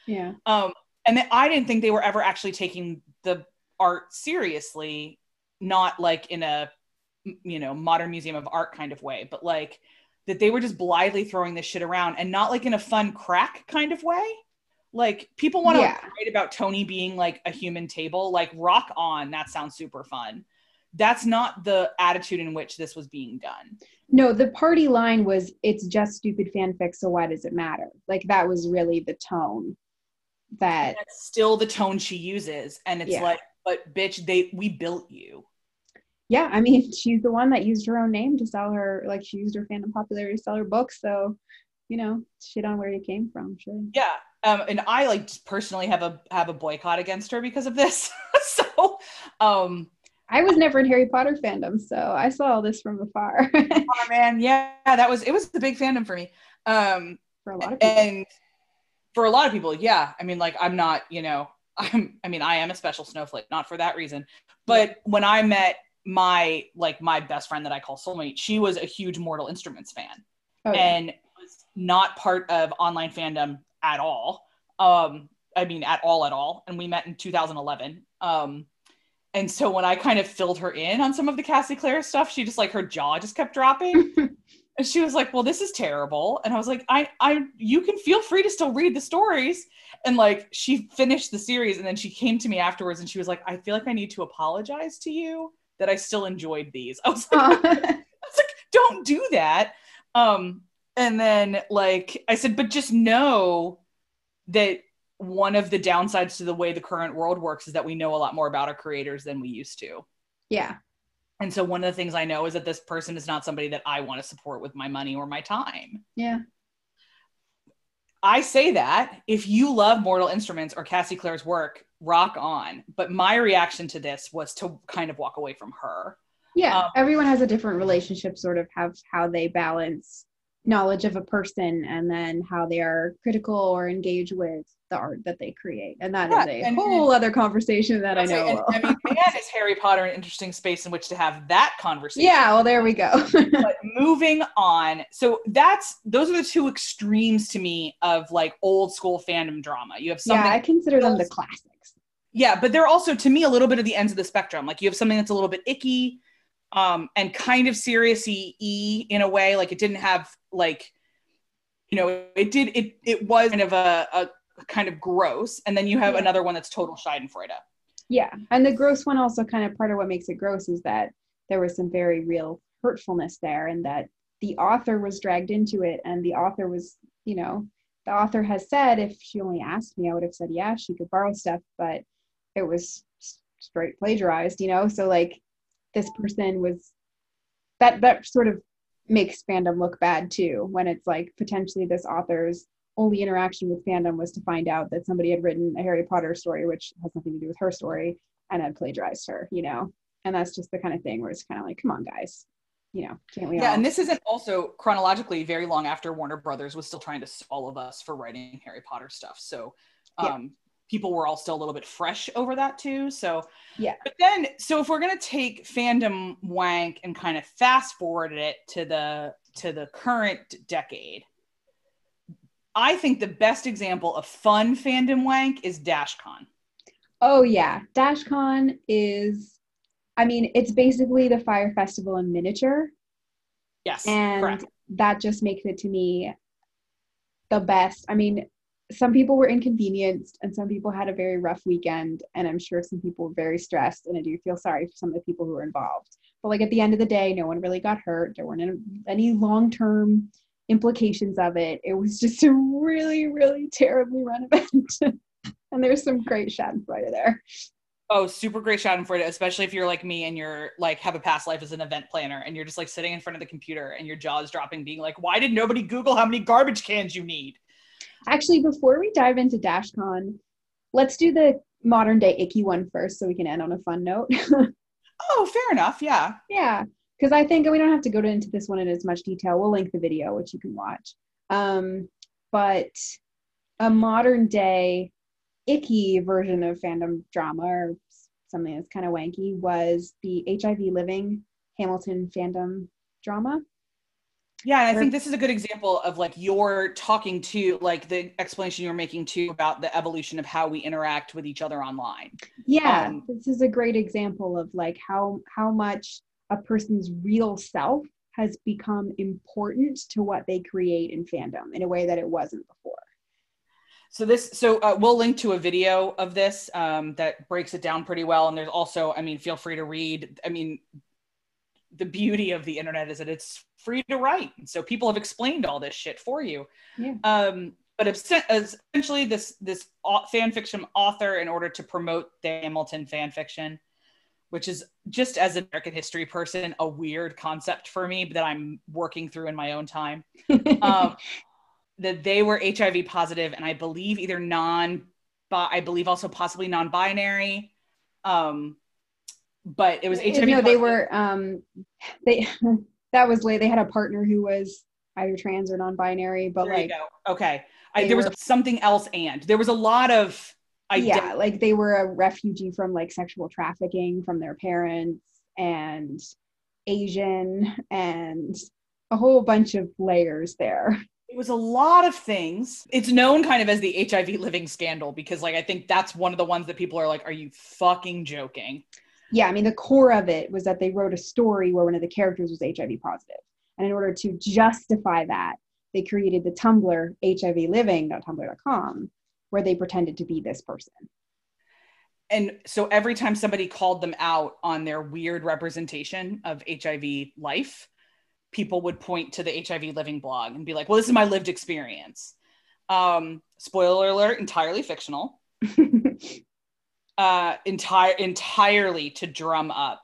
Yeah. And then I didn't think they were ever actually taking the art seriously, not like in a, you know, modern museum of art kind of way, but like that they were just blithely throwing this shit around, and not like in a fun crack kind of way. Like, people want to Yeah. write about Tony being like a human table, like, rock on, that sounds super fun. That's not the attitude in which this was being done. No, the party line was, it's just stupid fanfic, so why does it matter? Like, that was really the tone that. And that's still the tone she uses, and it's Yeah. like, but bitch, we built you. Yeah, I mean, she's the one that used her own name to sell her, like, she used her fandom popularity to sell her books, so, you know, shit on where you came from, sure. Yeah. And I like personally have a boycott against her because of this. So I was never in Harry Potter fandom, so I saw all this from afar. oh man, yeah, it was a big fandom for me. For a lot of people. And for a lot of people, yeah. I mean, like, I'm not, you know, I am a special snowflake, not for that reason. But when I met my best friend that I call soulmate, she was a huge Mortal Instruments fan. Oh, yeah. And was not part of online fandom at all. At all. And we met in 2011. And so when I kind of filled her in on some of the Cassie Clare stuff, she just, like, her jaw just kept dropping. And she was like, well, this is terrible. And I was like, you can feel free to still read the stories. And, like, she finished the series, and then she came to me afterwards and she was like, I feel like I need to apologize to you that I still enjoyed these. I was like, don't do that. And then, like, I said, but just know that one of the downsides to the way the current world works is that we know a lot more about our creators than we used to. Yeah. And so one of the things I know is that this person is not somebody that I want to support with my money or my time. Yeah. I say that if you love Mortal Instruments or Cassie Clare's work, rock on. But my reaction to this was to kind of walk away from her. Yeah. Everyone has a different relationship, sort of how they balance knowledge of a person and then how they are critical or engage with the art that they create. And that is a whole other conversation that I know. I mean, man, is Harry Potter an interesting space in which to have that conversation. Yeah, well, there we go. But moving on. So those are the two extremes to me of, like, old school fandom drama. You have something. Yeah, I consider them the classics. Yeah, but they're also, to me, a little bit of the ends of the spectrum. Like, you have something that's a little bit icky, and kind of serious-y in a way. Like, it didn't have, like, you know, it was kind of a kind of gross, and then you have another one that's total Schadenfreude. Yeah, and the gross one also, kind of part of what makes it gross is that there was some very real hurtfulness there, and that the author was dragged into it, and the author was, you know, the author has said, if she only asked me, I would have said, yeah, she could borrow stuff, but it was straight plagiarized, you know, so, like, this person was, that sort of makes fandom look bad too, when it's like potentially this author's only interaction with fandom was to find out that somebody had written a Harry Potter story, which has nothing to do with her story, and had plagiarized her, you know. And that's just the kind of thing where it's kind of like, come on, guys, you know, can't we all? And this isn't also chronologically very long after Warner Brothers was still trying to sue all of us for writing Harry Potter stuff. So people were all still a little bit fresh over that too. So yeah. But then, so if we're gonna take fandom wank and kind of fast forward it to the current decade, I think the best example of fun fandom wank is DashCon. Oh yeah, DashCon is, I mean, it's basically the Fire Festival in miniature. Yes, and correct. That just makes it, to me, the best. I mean, some people were inconvenienced and some people had a very rough weekend, and I'm sure some people were very stressed, and I do feel sorry for some of the people who were involved. But, like, at the end of the day, no one really got hurt. There weren't any long-term implications of it. It was just a really, really terribly run event. And there's some great Schadenfreude there. Oh, super great Schadenfreude, especially if you're like me and you're like have a past life as an event planner and you're just like sitting in front of the computer and your jaw's dropping, being like, why did nobody Google how many garbage cans you need? Actually, before we dive into DashCon, let's do the modern day icky one first so we can end on a fun note. Oh, fair enough. Yeah. Yeah. Because I think we don't have to go into this one in as much detail. We'll link the video, which you can watch. But a modern day icky version of fandom drama, or something that's kind of wanky, was the HIV Living Hamilton fandom drama. Yeah, and I think this is a good example of like you're talking to like the explanation you're making too about the evolution of how we interact with each other online. Yeah, this is a great example of like how much a person's real self has become important to what they create in fandom in a way that it wasn't before. So we'll link to a video of this that breaks it down pretty well. And there's also, I mean, feel free to read. I mean, the beauty of the internet is that it's free to write. So people have explained all this shit for you. Yeah. But essentially this fan fiction author, in order to promote the Hamilton fan fiction, which is just as an American history person, a weird concept for me that I'm working through in my own time, that they were HIV positive and I believe either I believe also possibly non-binary. But it was HIV. No, positive. they were, that was late. They had a partner who was either trans or non-binary, but there like, you go. Okay. There was something else, and there was a lot of yeah, like they were a refugee from like sexual trafficking from their parents, and Asian, and a whole bunch of layers there. It was a lot of things. It's known kind of as the HIV living scandal because like I think that's one of the ones that people are like, are you fucking joking? Yeah, I mean, the core of it was that they wrote a story where one of the characters was HIV positive. And in order to justify that, they created the Tumblr HIVliving.tumblr.com, where they pretended to be this person. And so every time somebody called them out on their weird representation of HIV life, people would point to the HIV Living blog and be like, well, this is my lived experience. Spoiler alert, entirely fictional. Entirely to drum up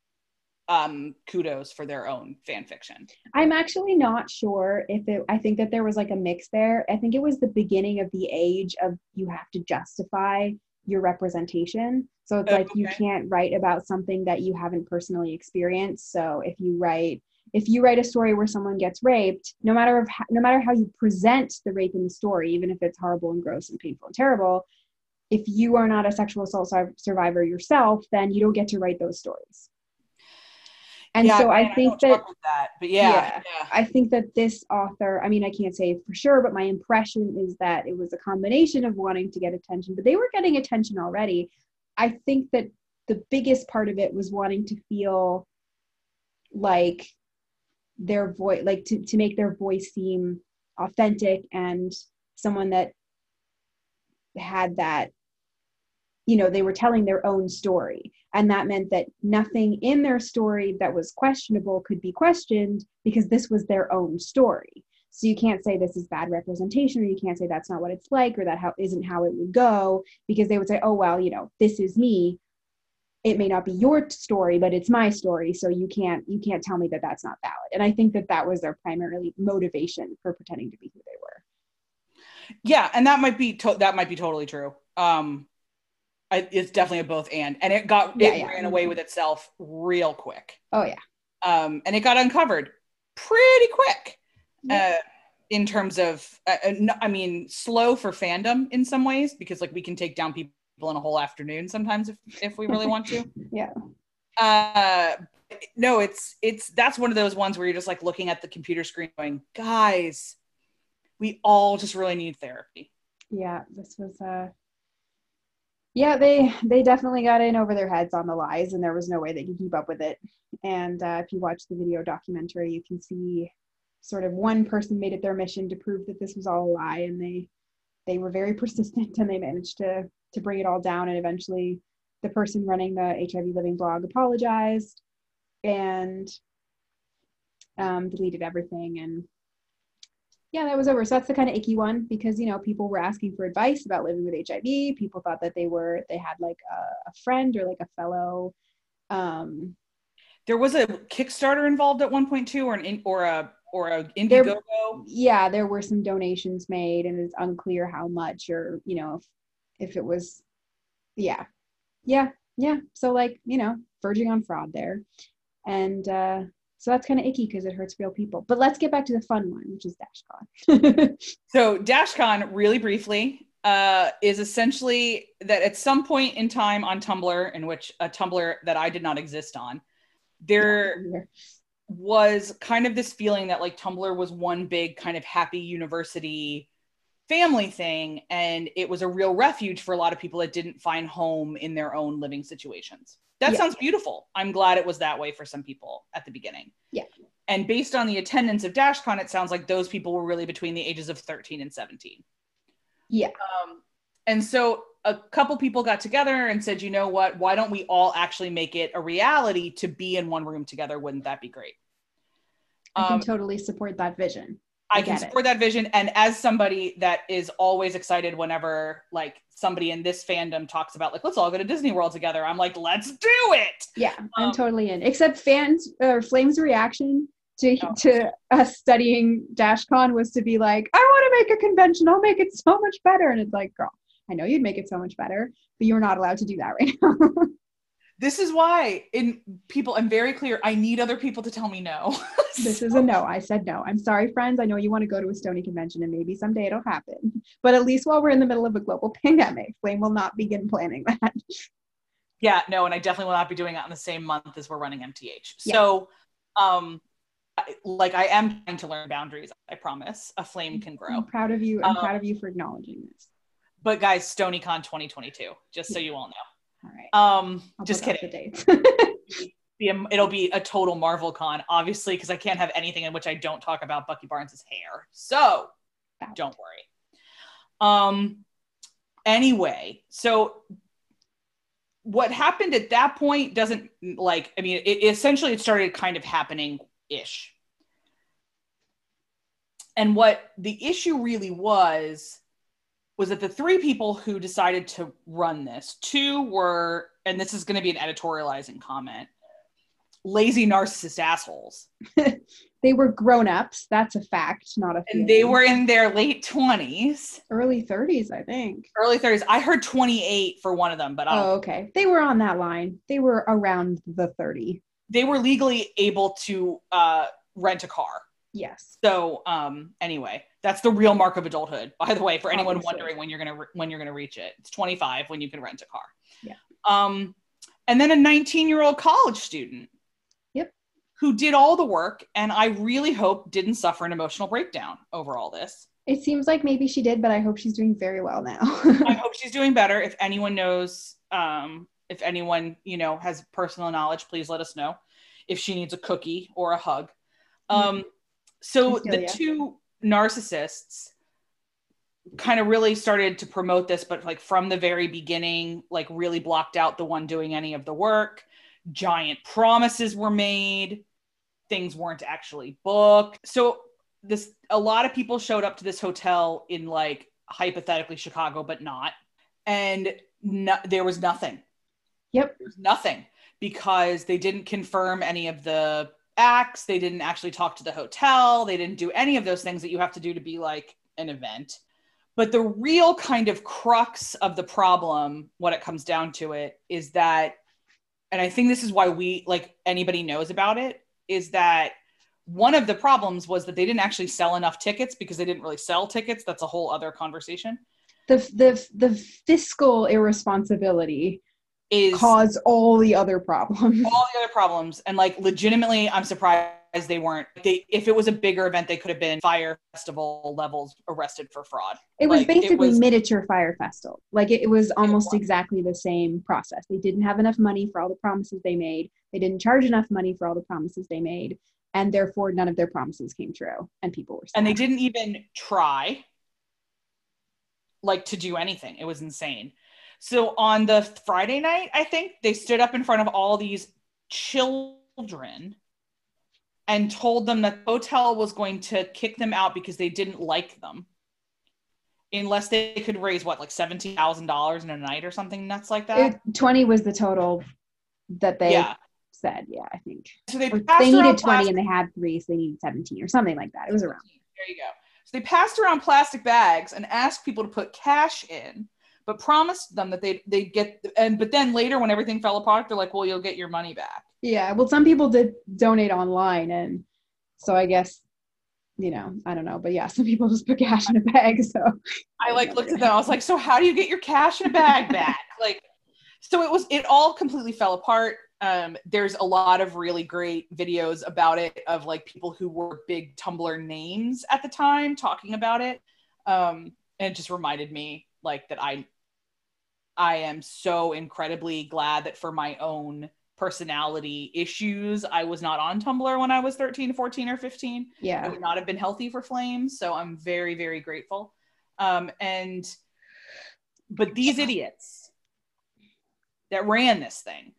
kudos for their own fan fiction. I'm actually not sure I think that there was like a mix there. I think it was the beginning of the age of you have to justify your representation. So it's like you can't write about something that you haven't personally experienced. So if you write a story where someone gets raped, no matter how you present the rape in the story, even if it's horrible and gross and painful and terrible, if you are not a sexual assault survivor yourself, then you don't get to write those stories. And yeah, so I think that, but yeah, I think that this author, I mean, I can't say for sure, but my impression is that it was a combination of wanting to get attention, but they were getting attention already. I think that the biggest part of it was wanting to feel like their voice, like to make their voice seem authentic and someone that had that, you know, they were telling their own story. And that meant that nothing in their story that was questionable could be questioned because this was their own story. So you can't say this is bad representation, or you can't say that's not what it's like, or that isn't how it would go, because they would say, oh, well, you know, this is me. It may not be your story, but it's my story. So you can't tell me that that's not valid. And I think that was their primary motivation for pretending to be who they were. Yeah. And that might be totally true. It's definitely a both and it ran away with itself real quick. Oh yeah. And it got uncovered pretty quick. In terms of, I mean, slow for fandom in some ways, because like we can take down people in a whole afternoon sometimes if we really want to. Yeah. No, that's one of those ones where you're just like looking at the computer screen going, guys, we all just really need therapy. Yeah, this was yeah, they definitely got in over their heads on the lies, and there was no way they could keep up with it. And if you watch the video documentary, you can see sort of one person made it their mission to prove that this was all a lie, and they were very persistent, and they managed to bring it all down. And eventually the person running the HIV Living blog apologized and deleted everything, and yeah, that was over. So that's the kind of icky one, because, you know, people were asking for advice about living with HIV. People thought that they had like a friend or like a fellow. There was a Kickstarter involved at one point too, or a Indiegogo. Yeah, there were some donations made, and it's unclear how much, or, you know, if it was, yeah. So like, you know, verging on fraud there. And so that's kind of icky because it hurts real people. But let's get back to the fun one, which is DashCon. So DashCon, really briefly, is essentially that at some point in time on Tumblr, in which a Tumblr that I did not exist on, there was kind of this feeling that like Tumblr was one big kind of happy university family thing, and it was a real refuge for a lot of people that didn't find home in their own living situations. That sounds beautiful. I'm glad it was that way for some people at the beginning. Yeah. And based on the attendance of DashCon, it sounds like those people were really between the ages of 13 and 17. Yeah. And so a couple people got together and said, you know what, why don't we all actually make it a reality to be in one room together? Wouldn't that be great? I can totally support that vision. I can support that vision. And as somebody that is always excited whenever like somebody in this fandom talks about like, let's all go to Disney World together, I'm like, let's do it. Yeah, I'm totally in. Except Flame's reaction to us studying DashCon was to be like, I want to make a convention. I'll make it so much better. And it's like, girl, I know you'd make it so much better, but you're not allowed to do that right now. This is why I'm very clear. I need other people to tell me no. This is a no. I said no. I'm sorry, friends. I know you want to go to a Stony convention and maybe someday it'll happen. But at least while we're in the middle of a global pandemic, Flame will not begin planning that. Yeah, no, and I definitely will not be doing it on the same month as we're running MTH. Yeah. So, I am trying to learn boundaries. I promise. A flame can grow. I'm proud of you. I'm proud of you for acknowledging this. But guys, StonyCon 2022, just so you all know. All right. I'll just kidding. The dates. It'll be a total Marvel con, obviously, because I can't have anything in which I don't talk about Bucky Barnes' hair. So don't worry. Anyway, so what happened at that point doesn't essentially it started kind of happening-ish. And what the issue really was that the three people who decided to run this, two were, and this is going to be an editorializing comment, lazy narcissist assholes. They were grown-ups. That's a fact, not a feeling. And they were in their late 20s. Early 30s, I think. Early 30s. I heard 28 for one of them, but I don't know. Okay. They were on that line. They were around the 30. They were legally able to rent a car. Yes. So anyway, that's the real mark of adulthood, by the way, for anyone wondering when you're gonna reach it. It's 25 when you can rent a car. Yeah. And then a 19-year-old college student. Yep. Who did all the work, and I really hope didn't suffer an emotional breakdown over all this. It seems like maybe she did, but I hope she's doing very well now. I hope she's doing better. If anyone knows, if anyone has personal knowledge, please let us know. If she needs a cookie or a hug. So the two narcissists kind of really started to promote this, but like from the very beginning, like really blocked out the one doing any of the work. Giant promises were made. Things weren't actually booked. So a lot of people showed up to this hotel in like hypothetically Chicago, but not. And there was nothing. Yep. There was nothing because they didn't confirm any of the acts. They didn't actually talk to the hotel. They didn't do any of those things that you have to do to be like an event. But the real kind of crux of the problem, what it comes down to it, is that, and I think this is why anybody knows about it, is that one of the problems was that they didn't actually sell enough tickets because they didn't really sell tickets. That's a whole other conversation. The fiscal irresponsibility caused all the other problems. All the other problems. And like legitimately, I'm surprised they weren't. If it was a bigger event, they could have been Fire Festival levels arrested for fraud. It was basically miniature Fire Festival. Like it was almost exactly the same process. They didn't have enough money for all the promises they made. They didn't charge enough money for all the promises they made. And therefore, none of their promises came true. And people were sad. And they didn't even try to do anything. It was insane. So on the Friday night, I think they stood up in front of all these children and told them that the hotel was going to kick them out because they didn't like them unless they could raise $17,000 in a night or something nuts like that. 20 was the total that they said. Yeah, I think. So they needed 20 and they had 3, so they needed 17 or something like that. It was around. There you go. So they passed around plastic bags and asked people to put cash in, but promised them that they'd get, but then later when everything fell apart, they're like, well, you'll get your money back. Yeah, well, some people did donate online, and so I guess, I don't know, but yeah, some people just put cash in a bag, so. I looked at them, I was like, so how do you get your cash in a bag back? So it all completely fell apart. There's a lot of really great videos about it of like people who were big Tumblr names at the time talking about it. And it just reminded me like that I am so incredibly glad that for my own personality issues, I was not on Tumblr when I was 13, 14, or 15. Yeah. It would not have been healthy for Flames. So I'm very, very grateful. But these idiots that ran this thing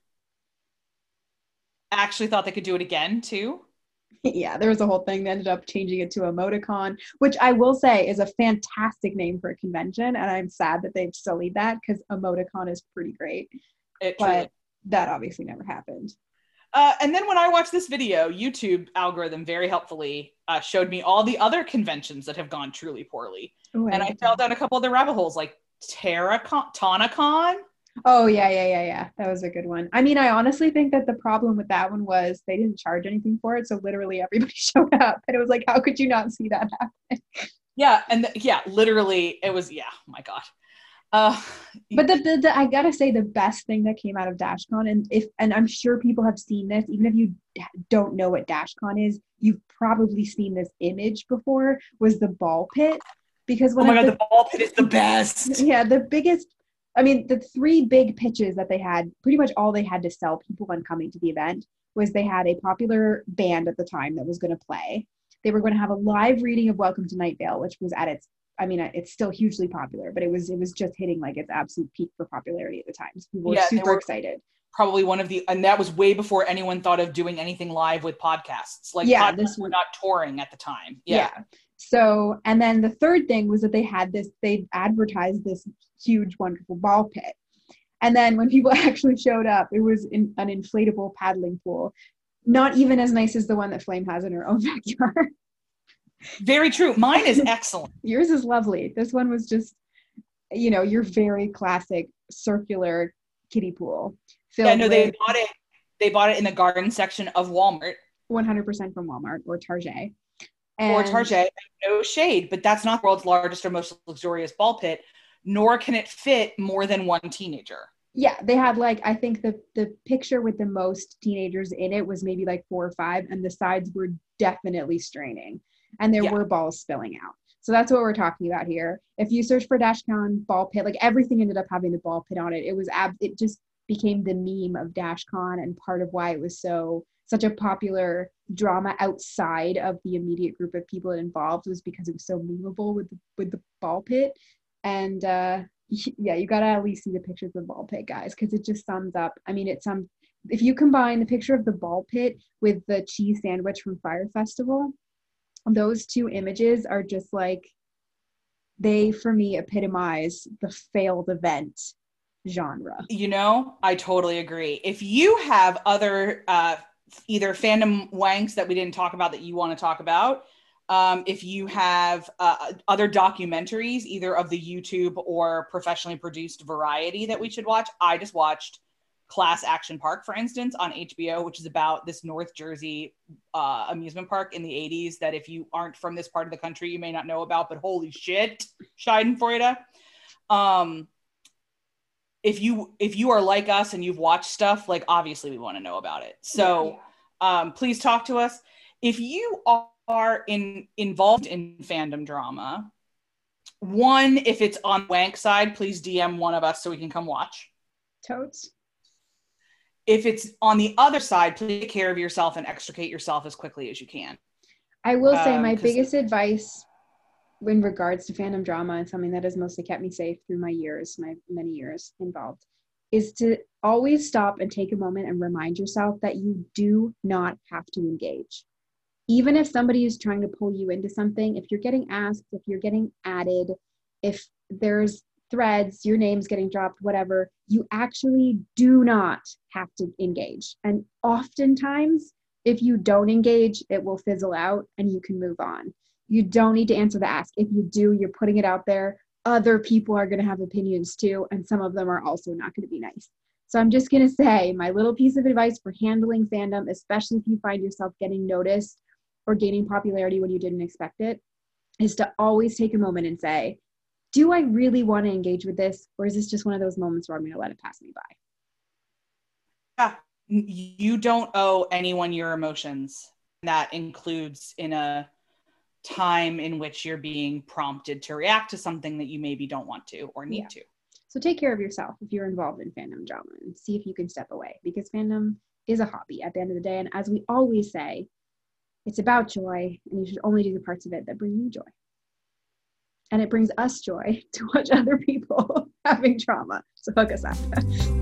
actually thought they could do it again too. Yeah, there was a whole thing that ended up changing it to Emoticon, which I will say is a fantastic name for a convention, and I'm sad that they've sullied that because Emoticon is pretty great. But that obviously never happened. And then when I watched this video, YouTube algorithm very helpfully showed me all the other conventions that have gone truly poorly. Ooh, and I fell down a couple of the rabbit holes, like TanaCon. Oh, yeah. That was a good one. I mean, I honestly think that the problem with that one was they didn't charge anything for it. So literally everybody showed up. And it was like, how could you not see that happen? Yeah. And literally it was, my God. But the I gotta say the best thing that came out of DashCon, and I'm sure people have seen this, even if you don't know what DashCon is, you've probably seen this image before, was the ball pit. Because oh my God, the ball pit is the best. Yeah, the biggest, I mean, the three big pitches that they had, pretty much all they had to sell people on coming to the event was they had a popular band at the time that was going to play. They were going to have a live reading of Welcome to Night Vale, which was it's still hugely popular, but it was just hitting like its absolute peak for popularity at the time. So people were super excited. Probably and that was way before anyone thought of doing anything live with podcasts. Like podcasts were not touring at the time. Yeah. So, and then the third thing was that they advertised this huge, wonderful ball pit. And then when people actually showed up, it was an inflatable paddling pool. Not even as nice as the one that Flame has in her own backyard. Very true. Mine is excellent. Yours is lovely. This one was just, your very classic circular kiddie pool. They bought it in the garden section of Walmart. 100% from Walmart or Target. No shade, but that's not the world's largest or most luxurious ball pit, nor can it fit more than one teenager. Yeah, they had I think the picture with the most teenagers in it was maybe 4 or 5, and the sides were definitely straining, and there were balls spilling out. So that's what we're talking about here. If you search for DashCon ball pit, everything ended up having the ball pit on it. It just became the meme of DashCon, and part of why it was such a popular drama outside of the immediate group of people involved was because it was so memeable with the ball pit. And you gotta at least see the pictures of the ball pit, guys, because it just sums up. I mean, if you combine the picture of the ball pit with the cheese sandwich from Fire Festival, those two images are just they for me epitomize the failed event genre. I totally agree. If you have other either fandom wanks that we didn't talk about that you want to talk about, if you have other documentaries, either of the YouTube or professionally produced variety that we should watch, I just watched Class Action Park, for instance, on HBO, which is about this North Jersey amusement park in the 80s that if you aren't from this part of the country, you may not know about, but holy shit, Schadenfreude. If you are like us and you've watched stuff, obviously we want to know about it. So please talk to us. If you are involved in fandom drama, one, if it's on wank side, please DM one of us so we can come watch. Totes. If it's on the other side, please take care of yourself and extricate yourself as quickly as you can. I will say my biggest advice in regards to fandom drama, and something that has mostly kept me safe through my many years involved, is to always stop and take a moment and remind yourself that you do not have to engage. Even if somebody is trying to pull you into something, if you're getting asked, if you're getting added, if there's threads, your name's getting dropped, whatever, you actually do not have to engage. And oftentimes, if you don't engage, it will fizzle out and you can move on. You don't need to answer the ask. If you do, you're putting it out there. Other people are going to have opinions too, and some of them are also not going to be nice. So I'm just going to say my little piece of advice for handling fandom, especially if you find yourself getting noticed or gaining popularity when you didn't expect it, is to always take a moment and say, do I really want to engage with this? Or is this just one of those moments where I'm going to let it pass me by? Yeah, You don't owe anyone your emotions. That includes in a time in which you're being prompted to react to something that you maybe don't want to or need to. So take care of yourself if you're involved in fandom drama, and see if you can step away, because fandom is a hobby at the end of the day. And as we always say, it's about joy, and you should only do the parts of it that bring you joy. And it brings us joy to watch other people having trauma. So hook us up.